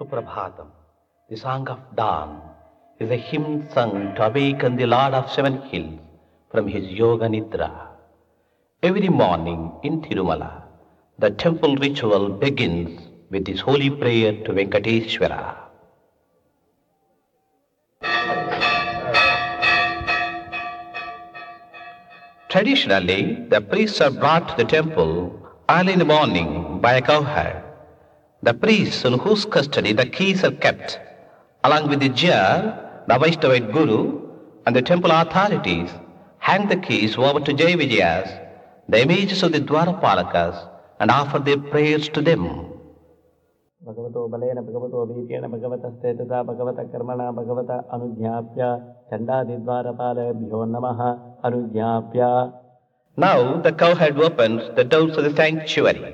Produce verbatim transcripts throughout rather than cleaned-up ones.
Suprabhatam, the song of dawn, is a hymn sung to awaken the Lord of Seven Hills from his yoga nidra. Every morning in Tirumala, the temple ritual begins with this holy prayer to Venkateshwara. Traditionally, the priests are brought to the temple early in the morning by a cowherd. The priests in whose custody the keys are kept, along with the jar, the Vaishnavite guru, and the temple authorities, hand the keys over to Jai Vijayas, the images of the Dwarapalakas, and offer their prayers to them. Bhagavato balena bhagavato abhityena bhagavata stetata bhagavata karmana bhagavata anujñāpya chandādidvārapālebhyo namaha anujñāpya. Now the cowherd opens the doors of the sanctuary.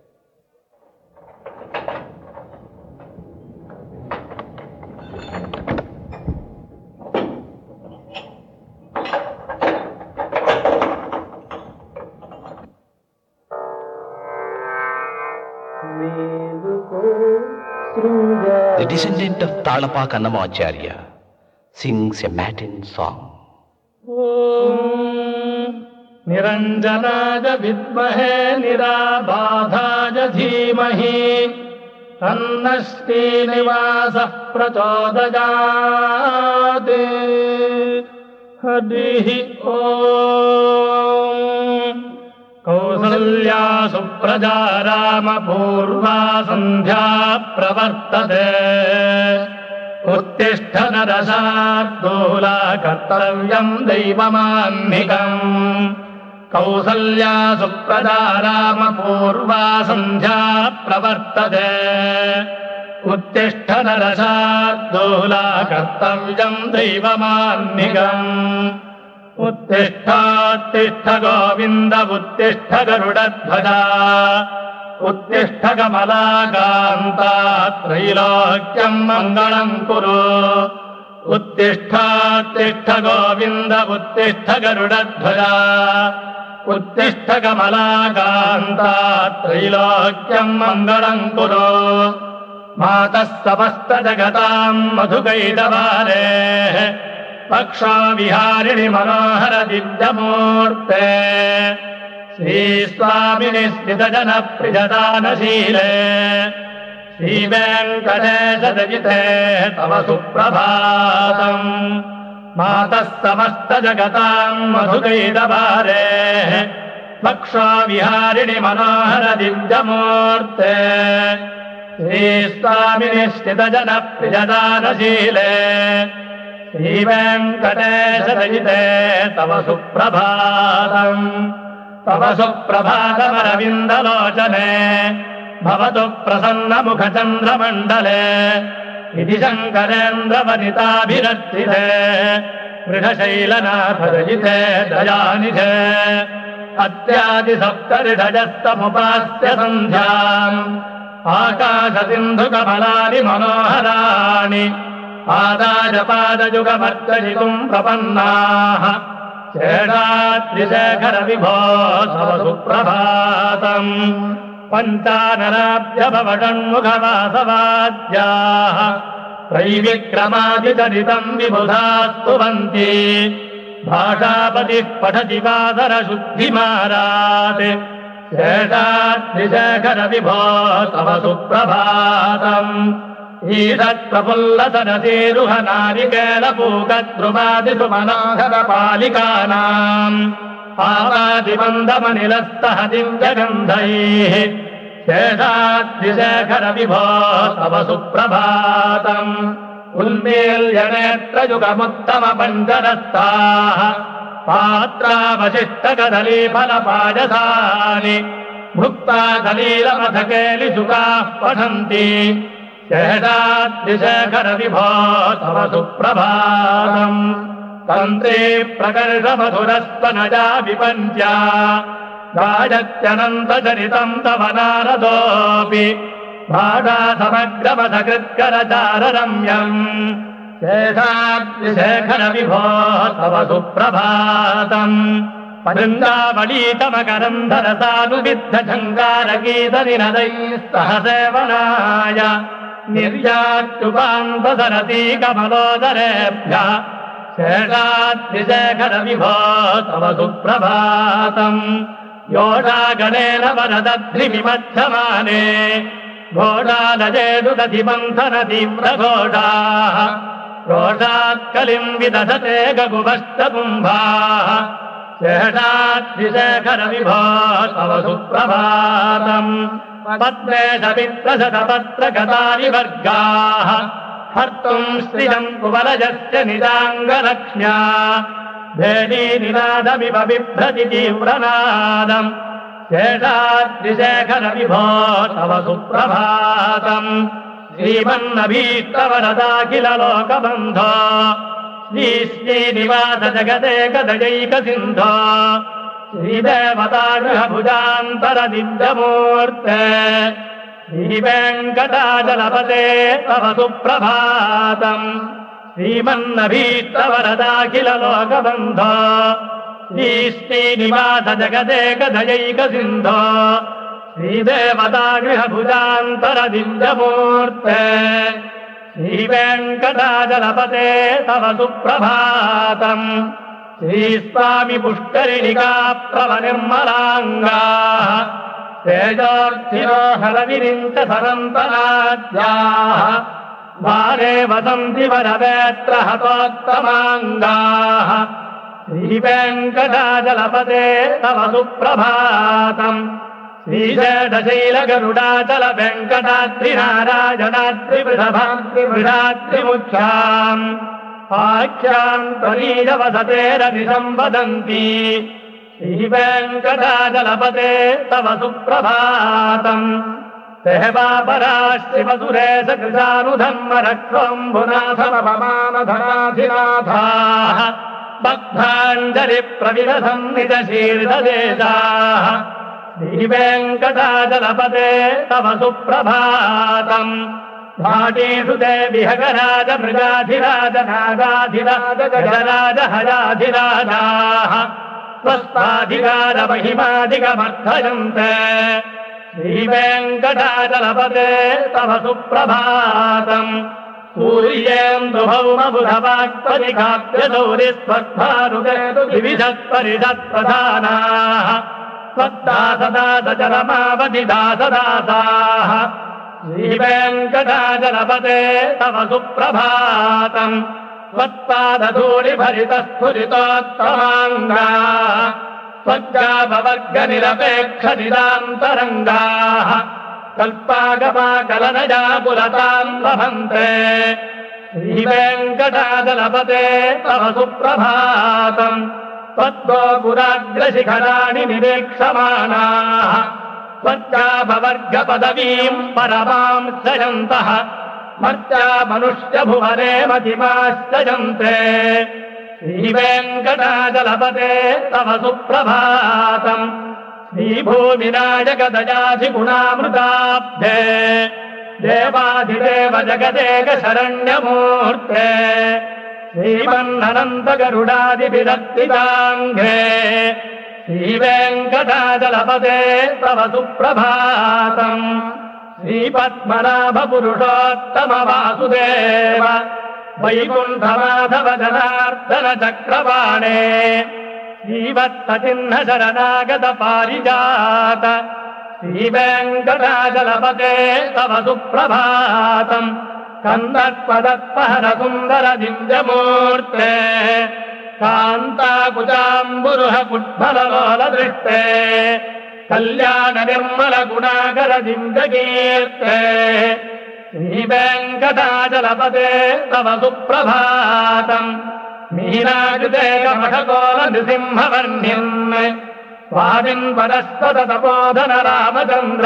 The descendant of Talapaka Namacharya sings a matin song. Niranjanaja vidmahe nirabādhāja dhīmahi tannashti nivāsah prachodayāti harihi om. Kausalya supraja rama purva sandhya pravartate uttishta narasardula kartavyam deivamannhikam. Kausalya supraja rama purva sandhya pravartate uttishta narasardula kartavyam deivamannhikam. Uttishta tishta govinda uttishta garudadhvaja uttishta kamalakanta trilokyam mangalam kuru. Uttishta tishta govinda uttishta garudadhvaja uttishta kamalakanta trilokyam mangalam kuru. Matas samasta jagatam madhukaitavare Paksha viharini manohara divyamurte Sri Swamini Sthita Prijadana Shile Sri Venkatesha Dajite Tava Suprabhatam Matas samasta jagatam madhukaitavare Paksha viharini manohara divyamurte Sri Swamini Sthita Prijadana Shile Sri Venkatesha Dajite Tava Suprabhatam Tava Suprabhatam Aravindalochane Bhavatu Prasanna Mukha Chandra Mandale Iti Shankarendra Vanitabhirattite Vridha Shailanatha Dajite Dayanithe Atyadi Saptaridhajastamupasya Sandhyam Akasha Sindhu Kamalani Manoharani Ādāja pādajuga martajitum prapannāha Chedātrishekhara vibho tava suprabhātam Pancānarābhya bhavadhanmukha vāsavādyāha Traivikramāditaritam vibhudhāstu vanti Bhāshāpatih pathati vādara shuddhimārāte Chedātrishekhara vibho tava suprabhātam Īdat prapullasadasiruha narikela pūkatrumādisu manohara pālikānām āvādimandamanilastaha divyagandhaihi Sheshatrisekhara vibho tava suprabhātam Ulmīlyanetrajugamuttama pañjarastaha pātrāvasishtakadalīphalapājasāni bhukta dalīlamadhakeli sukāh pathanti Sheshatrisekhara vibho tava suprabhātam Tantri prakarsa madhurastanaja vipancya Gājatyananta charitam tava naradopi Bhāžā samagramadhakritkara chāraramyam Sheshatrisekhara vibho tava suprabhātam Padrindavalītamakarandarasānuviddha jhaṅkāragīta ninadaiः sah sevanāya निर्यात्युपान्तसरती कमलोदरेभ्यः शेषाद्रिशेखर विभो तव सुप्रभातम् योषागणेन वरदध्रिमिमध्यमाने घोषालजेदुदधिमन्थन तीव्रघोषाः रोषात्कलिम् विदधते गगुभस्तकुम्भाः शेषाद्रिशेखर विभो तव सुप्रभातम् पद्मेशमित्रशतपत्रगतानि वर्गाः हर्तुम् श्रियम् कुवलयस्य निजाङ्गलक्ष्म्या भेदीनिनादमिव बिभ्रति तीव्रनादम् शेषाद्रिशेखर विभो तव सुप्रभातम् श्रीमन्नभीष्टवरदाखिल लोकबन्धो श्रीश्रीनिवास जगदेकदयैकसिन्धो श्रीदेवतागृहभुजान्तर दिव्यमूर्ते श्रीवेङ्कटाचलपते तव सुप्रभातम् श्रीमन्नभीष्टवरदाखिल लोकबन्धो श्रीश्रीनिवास जगदेकदयैकसिन्धो श्रीदेवतागृहभुजान्तर दिव्यमूर्ते श्रीवेङ्कटाचलपते तव सुप्रभातम् श्रीस्वामि पुष्करिणिका प्रभनिर्मलाङ्गाः तेजोर्थिरो हरविरिञ्च सरन्तनाद्याः भारे वसन्ति वरवेत्र हतोत्तमाङ्गाः श्रीवेङ्कटाचलपते तव सुप्रभातम् श्रीशेषशैलगरुडाचल वेङ्कटाद्रिनारायणाद्रिवृषभाद्रिवृषाद्रिमुख्याम् आख्याम् त्वरीयवसतेरनिसम्वदन्ति श्रीवेङ्कटाचलपते तव सुप्रभातम् सेवापराश्रिवसुरेशकृशानुधर्म रक्षोऽम्बुनाथमपमानधराधिनाथाः बद्धाञ्जलिप्रविलसन् निजशीर्षदेशाः श्रीवेङ्कटाचलपते तव सुप्रभातम् भाटीषु ते विहगराज मृगाधिराज नागाधिराज गजराज हयाधिराजाः स्वस्ताधिकार महिमाधिकमर्थयन्ते श्रीवेङ्कटाचलपते तव सुप्रभातम् सूर्येन्दुभौमबुधवाक्परिकाप्यशौरिस्वद्भारुकेतु विविधत्परिषत्प्रधानाः स्वदासदासचरमावधिदासदासाः श्रीवेङ्कटाचलपते तव सुप्रभातम् त्वत्पादधूलिभरितस्फुरितोत्तमाङ्गाः स्वज्ञापवर्गनिरपेक्षनिदान्तरङ्गाः कल्पागमाकलनया पुलताम् लभन्ते श्रीवेङ्कटाचलपते तव सुप्रभातम् त्वद्गोपुराग्रशिखराणि निरीक्षमाणाः स्वज्ञापवर्गपदवीम् परमाम् शयन्तः मर्त्या मनुष्यभुवने मतिमाश्रयन्ते श्रीवेङ्कटाचलपते तव सुप्रभातम् श्रीभूमिनायकदयाधिगुणामृताब्धे देवाधिदेव जगदेकशरण्यमूर्ते श्रीमन्ननन्दगरुडादिविरक्तिदाङ्घ्रे श्रीवेङ्कटाचलपते तव सुप्रभातम् श्रीपद्मनाभपुरुषोत्तमवासुदेव वैकुण्ठमाधव जनार्दन चक्रपाणे श्रीवत्सचिह्न शरणागत पारिजात श्रीवेङ्कटाचलपते तव सुप्रभातम् कन्दर्पदत्पहर सुन्दर दिव्यमूर्ते कान्ताकुचाम्बुरुह कुट्फललोलदृष्टे कल्याण निर्मल गुणाकर दिव्यकीर्ते श्रीवेङ्कटाचलपते तव सुप्रभातम् मीनाकृते कमठकोल नृसिंहवर्ण्यन् स्वामिन् परस्पततपोधन रामचन्द्र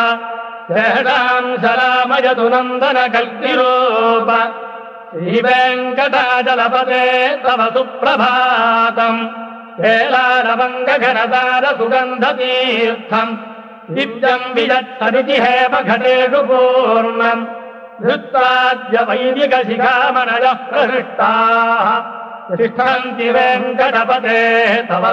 शेषांशरामयतु नन्दन कल्किरूप श्रीवेङ्कटाचलपते तव सुप्रभातम् हेलारवङ्गघनतार सुगन्धतीर्थम् दिव्यम् विजत्सरिति हेमघटेषु पूर्णम् धृत्वाद्य वैदिकशिखामणयः प्रहृष्टाः तिष्ठन्ति वेङ्कटपते तव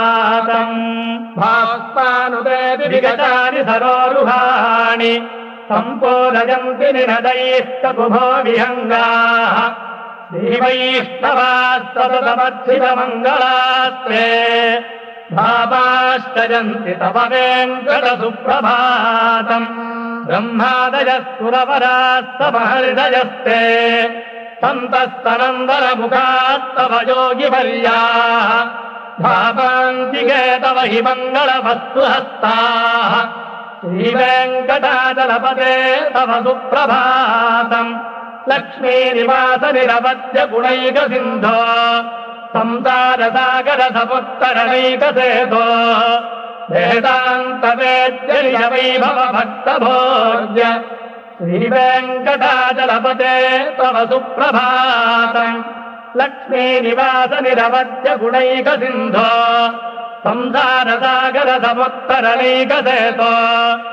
सुप्रभातम् भास्मानुते विगतानि सरोरुहाणि सम्पूरयन्ति निनदैस्तकुभो विहङ्गाः श्रीवैष्णवाः सततमर्चितमङ्गलास्ते भावाश्चरन्ति तव वेङ्कटसुप्रभातम् ब्रह्मादयस्तुरवरास्तमहृदयस्ते सन्तस्तनन्दनमुखास्तव योगिवर्याः भावान्तिके तव हि मङ्गलवस्तुहस्ताः श्रीवेङ्कटाचलपते तव सुप्रभातम् लक्ष्मीनिवासनिरवद्य गुणैकसिन्धो संसारसागरसमुत्तरणैकसेतो वेदान्तवेद्यनिजवैभवभक्तभोज्य श्रीवेङ्कटाचलपते तव सुप्रभातम् लक्ष्मीनिवासनिरवद्य गुणैकसिन्धो संसारसागरसमुत्तरणैकसेतो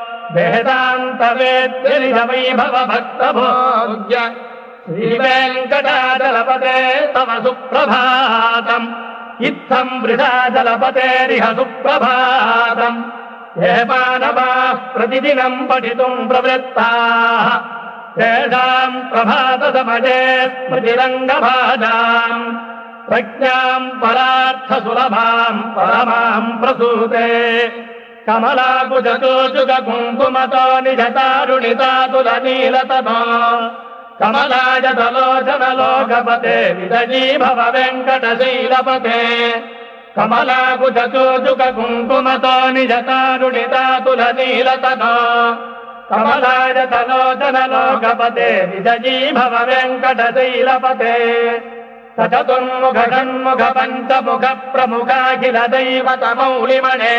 वेदान्तवेद्यनिजवैभवभक्तभोज्य श्रीवेङ्कटाचलपते तव सुप्रभातम् इत्थम् वृषाचलपतेरिह सुप्रभातम् ये मानवाः प्रतिदिनम् पठितुम् प्रवृत्ताः तेषाम् प्रभातसमये स्मृतिरङ्गभाजाम् प्रज्ञाम् परार्थसुलभाम् परमाम् प्रसूते कमलाकुचोजुगकुङ्कुमतो निजतारुणितातुलनीलतनो कमलायतलोचनलोकपते विदजी भव वेङ्कटशीलपते कमलाकुचोजुगकुङ्कुमतो निजतारुणितातुलनीलतनो कमलायतलोचनलोकपते विदजी भव वेङ्कटशीलपते सचतुर्मुखषण्मुख पञ्चमुख प्रमुखाखिल दैवतमौलिमणे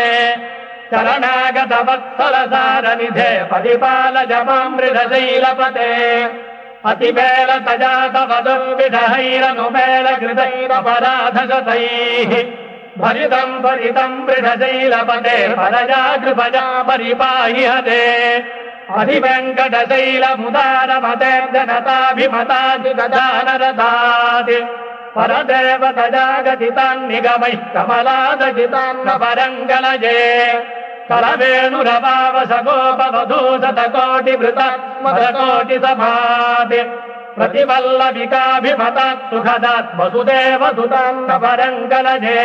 शरणागतवत्सलसारनिधे परिपालय मामृतशैलपते अतिमेलतजातवदुर्विषहैरनुमेलकृतैरपराधशतैः भरितम् भरितम् वृषशैलपते परया कृपया परिपाहि हते अधिवेङ्कटशैलमुदारमते जनताभिमतादिगजानरदादि परदेवतजागतितान्निगमैः कमलादजितान्न परङ्गलये करवेणुरवावसगोपवधूशतकोटिवृतस्मरकोटिसमाधि प्रतिवल्लविकाभिमतात् सुखदात् वसुदेव सुतान्न परङ्गलये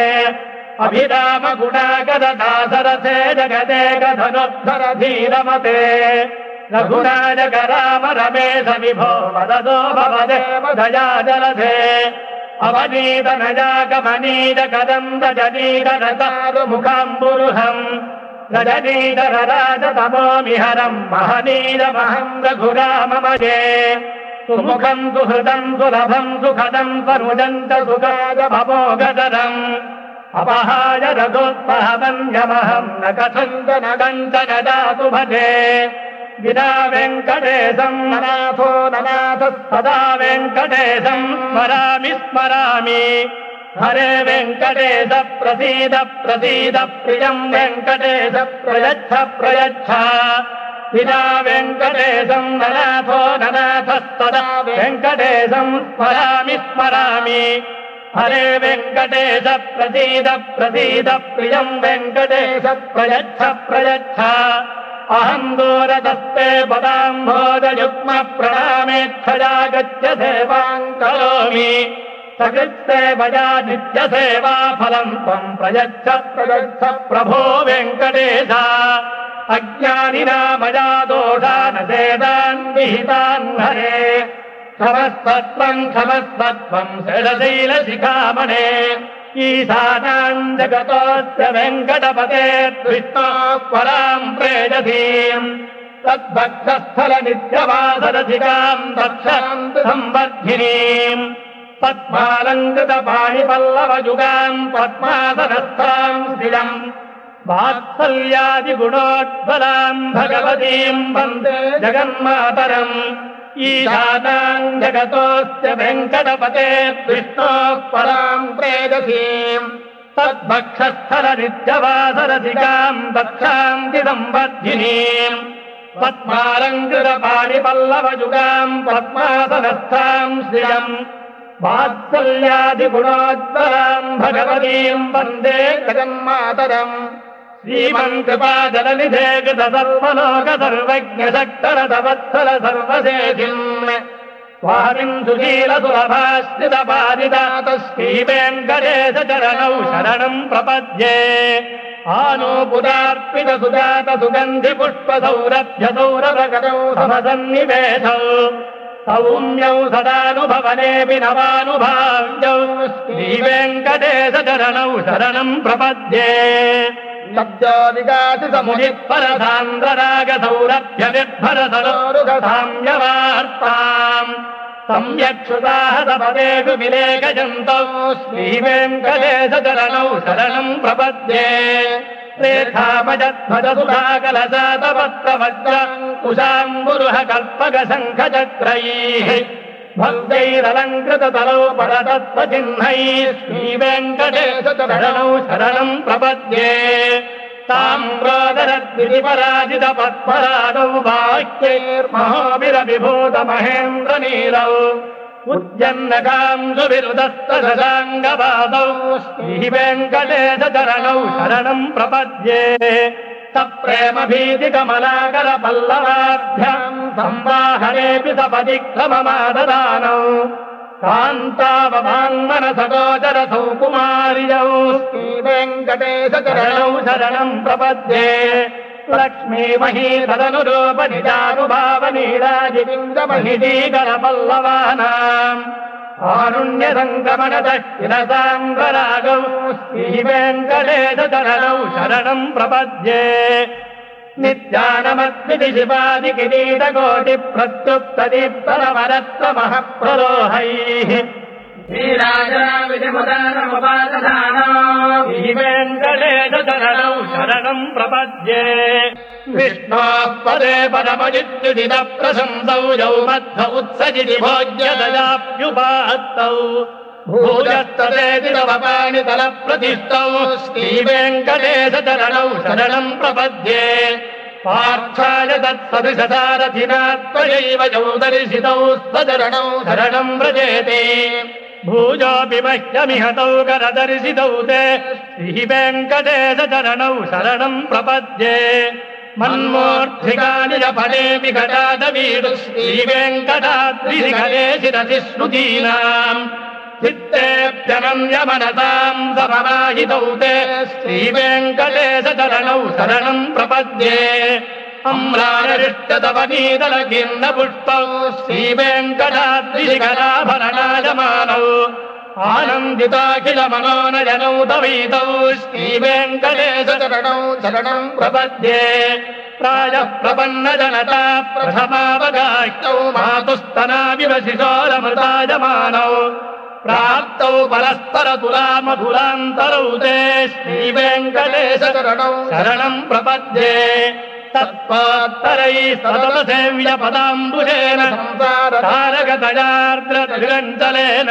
अभिरामगुणाकरदासरसे जगदेकधनुद्धर धीरमते रघुराजक राम रमेश विभो वदतो भवदेव दया जलधे अवनीत नजाकमनीत कदम्ब जनीतरतारुमुखाम्बुरुहम् रजनीधर राजतमोमिहरम् महनीरमहम् रघुराममजे सुमुखम् सुहृदम् सुलभम् सुखदम् तनुजम् च सुखाय भवोगतरम् अपहाय रघोत्पहवन्यमहम् न कथञ्च न कञ्चन दातु भजे विना वेङ्कटेशम् ननाथो ननाथः सदा वेङ्कटेशम् स्मरामि स्मरामि हरे वेङ्कटेश प्रसीद प्रसीद प्रियम् वेङ्कटेश प्रयच्छ प्रयच्छ विना वेङ्कटेशम् ननाथो ननाथः सदा वेङ्कटेशम् स्मरामि स्मरामि हरे वेङ्कटेश प्रसीद प्रसीद प्रियम् वेङ्कटेश प्रयच्छ प्रयच्छ अहम् दूरदस्ते पदाम्भोजयुग्म प्रणामेच्छया गच्छ सेवाम् करोमि सकृत्सेवया नित्यसेवा फलम् त्वम् प्रयच्छ प्रयच्छ प्रभो वेङ्कटेश अज्ञानिना मया दोषान् चेदान् विहितान् हरे क्षमस्वत्वम् क्षमस्वत्वम् षडशैलशिखामणे ईशानाम् जगतोऽस्य वेङ्कटपते विष्णोः पराम् प्रेयसीम् तद्भक्तस्थलनित्यवासरसिकाम् दक्षाम् संवर्धिनीम् पद्मालङ्कृतपाणिपल्लवयुगाम् पद्मासनस्थाम् श्रियम् वात्सल्यादिगुणोज्ज्वलाम् भगवतीम् वन्दे जगन्मातरम् ईशानाम् जगतोऽस्य वेङ्कटपते विष्णोः पराम् प्रेयसीम् तद्भक्षस्थलनित्यवासरसिकाम् दक्षाम् संवर्धिनीम् पद्मालङ्कृतपाणिपल्लवयुगाम् पद्मासनस्थाम् श्रियम् वात्सल्यादिगुणोज्ज्वलाम् भगवतीम् वन्दे जगन्मातरम् श्रीमन्कृपाजलनिधे कृत सर्वलोक सर्वज्ञ शक्तरथवत्सल सर्वशेषिन् स्वामिन् सुशील सुलभाश्रित पादिदात श्रीवेङ्कटेश चरणौ शरणम् प्रपद्ये आनूपुरार्पित सुजात सुगन्धि पुष्प सौरभ्य सौरभकरौ समसन्निवेशौ सौम्यौ सदानुभवनेऽपि नवानुभाव्यौ श्रीवेङ्कटेश चरणौ शरणम् प्रपद्ये लब्धोऽधिकासितमुनित्परसान्द्रराग सौरभ्य निर्भर सरोरुगसाम्यवार्ताम् सम्यक्षुदाहतपदेषु विलेखयन्तौ श्रीवेङ्कटेश चरणौ शरणम् प्रपद्ये रेखामजध्वज सुधाकलशातपत्रवज्र कुशाम्बुरुह कल्पक शङ्खचक्रैः भक्तैरलङ्कृततलौ परतत्त्वचिह्नैः श्रीवेङ्कटेश चरणौ शरणम् प्रपद्ये ताम्रोदरद्विपराजित पद्मरागौ बाह्यैर्महोभिरविभूत महेन्द्रनीलौ उद्यन्नकांसुविरुदस्तशशाङ्गपादौ श्रीवेङ्कटेश चरणौ शरणम् प्रपद्ये सप्रेम भीतिकमलाकर पल्लवाभ्याम् संवाहनेऽपि सपदिक्रममाददानौ कान्ताववाङ्मनसगोचर सौकुमार्यौ श्रीवेङ्कटेश चरणौ शरणम् प्रपद्ये लक्ष्मीमही तदनुरूप निजानुभावनीराजिविन्दमहिषीकर पल्लवानाम् आरुण्यसङ्गमनदक्षिणसाङ्गरागौ श्रीवेङ्कटेश चरणौ शरणम् प्रपद्ये नित्यानमद्विति शिवादिकिरीटकोटिप्रत्युक्तदीप्तरवरत्नमःप्रलोहैः श्रीवेङ्कटेश चरणौ शरणम् प्रपद्ये विष्णोः पदे परमजित्युदित प्रशंसौ यौ मध्व उत्सजिति भोज्यदयाप्युपाहत्तौ भूयस्तदेतिरवपाणितलप्रतिष्ठौ श्रीवेङ्कटेश चरणौ शरणम् प्रपद्ये पार्थाय तत्सदृशसारथिना त्वयैव यौ दर्शितौ स्वचरणौ शरणम् व्रजेते भूजोऽपि मह्यमिहतौ करदर्शितौ ते श्रीवेङ्कटेश चरणौ शरणम् प्रपद्ये मन्मूर्ध्निकानि च फलेऽपि घटादवीडु श्रीवेङ्कटाद्रिशिखरे शिरसि श्रुतीनाम् चित्तेऽप्यनन्यमनसाम् समवाहितौ ते श्रीवेङ्कटेश चरणौ शरणम् प्रपद्ये अम्रानरिष्टतवनीतलकीर्णपुष्पौ श्रीवेङ्कटाद्रिशिखराभरणायमानौ आनन्दिताखिलमनोनयनौ तवीतौ श्रीवेङ्कटेश चरणौ शरणम् प्रपद्ये प्रायः प्रपन्नजनता प्रथमावगाह्यौ मातुस्तनाविव शिशोरमृतायमानौ प्राप्तौ परस्परतुलामधुरान्तरौ ते श्रीवेङ्कटेश चरणौ शरणम् प्रपद्ये तत्त्वात्तरैः सततसेव्यपदाम्बुजेन संसारतारकतयार्द्रतिरञ्जलेन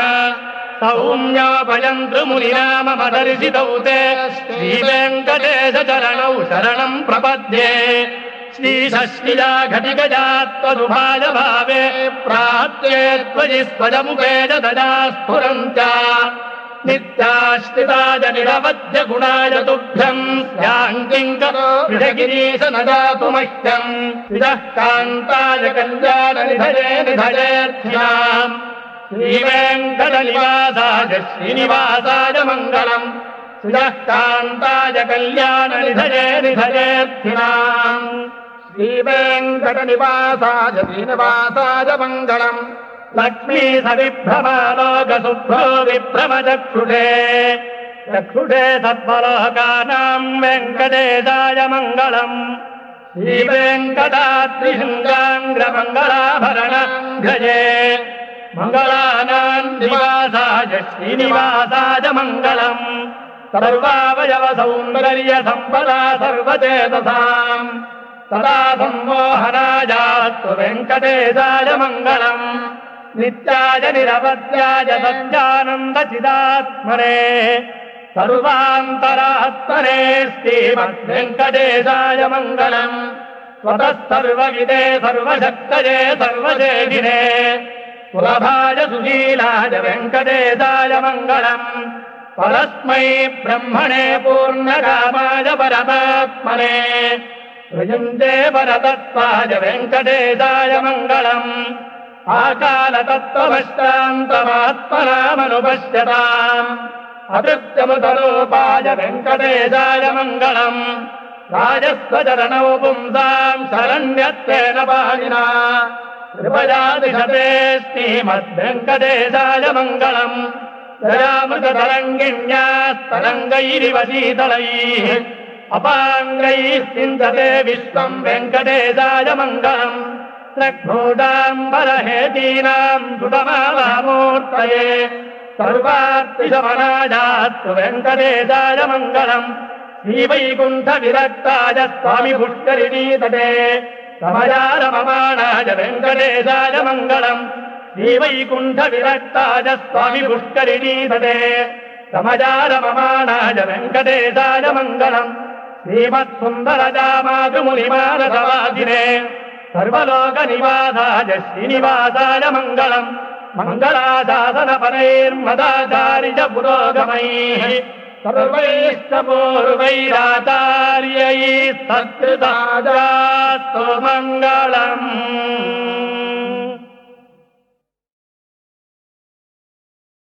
सौम्योपयन्तृमुनिनाममदर्शितौ ते श्रीवेङ्कटेश चरणौ शरणम् प्रपद्ये श्रीषष्टिया घटिकजा त्वदुभाय भावे प्राप्ते त्वयि स्वजमुखे च दया स्फुरन्त्या नित्याश्रिताय निरवध्य गुणाय तुभ्यम् स्याङ्किङ्करो विषगिरीश न जातु मह्यम् विजः कान्ताय कल्याण निधये निधयेऽर्थिनाम् श्रीवेङ्कटनिवासाय श्रीनिवासाय मङ्गलम् विजः कान्ताय कल्याण निधये निधयेऽर्थिनाम् श्रीवेङ्कटनिवासाय श्रीनिवासाय मङ्गलम् लक्ष्मी सविभ्रमालोकशुभ्रो विभ्रमचक्षुषे चक्षुषे सद्वलोकानाम् वेङ्कटेशाय मङ्गलम् श्रीवेङ्कटाद्रिशृङ्गाङ्ग्रमङ्गलाभरणघ्रजे मङ्गलानाम् निवासाय श्रीनिवासाय मङ्गलम् सर्वावयव सौन्दर्य सम्पदा सर्वचेतसाम् सदा सम्मोहनायास्तु वेङ्कटेशाय मङ्गलम् नित्याय निरवध्याय सत्यानन्दचिदात्मने सर्वान्तरात्मने श्रीमद्वेङ्कटेशाय मङ्गलम् स्वतः सर्वविदे सर्वशक्तये सर्वशेषिने सुलभाय सुशीलाय वेङ्कटेशाय मङ्गलम् परस्मै ब्रह्मणे पूर्णकामाय परमात्मने ऋजुञ्जे परतत्त्वाय वेङ्कटेशाय मङ्गलम् आकालतत्त्वमष्टान्तमात्मनामनुपश्यताम् अतृप्तमुतरूपाय वेङ्कटेशाय मङ्गलम् राजस्वचरणौ पुंसाम् शरण्यत्वेन पाणिना कृपया दिशते श्रीमद्वेङ्कटेशाय मङ्गलम् दयामृततरङ्गिण्यास्तरङ्गैरिव शीतलैः अपाङ्गैः सिन्धते विश्वम् वेङ्कटेशाय मङ्गलम् प्रघोडाम्बरहेतीनाम् सुतमालामूर्तये सर्वार्तिशमनायास्तु वेङ्कटेशाय मङ्गलम् श्रीवैकुण्ठविरक्ताय स्वामि पुष्करिणीतटे समयारममाणाय वेङ्कटेशाय मङ्गलम् श्रीवैकुण्ठविरक्ताय स्वामि पुष्करिणीतटे समयारममाणाय वेङ्कटेशाय मङ्गलम् श्रीमत्सुन्दरजामातुमुनिमानसवासिने सर्वलोकनिवासाय श्रीनिवासाय मङ्गलम् मङ्गलाशासनपरैर्मदाचार्य पुरोगमैः सर्वैश्च पूर्वैराचार्यैः सत्कृताजास्तु मङ्गलम्।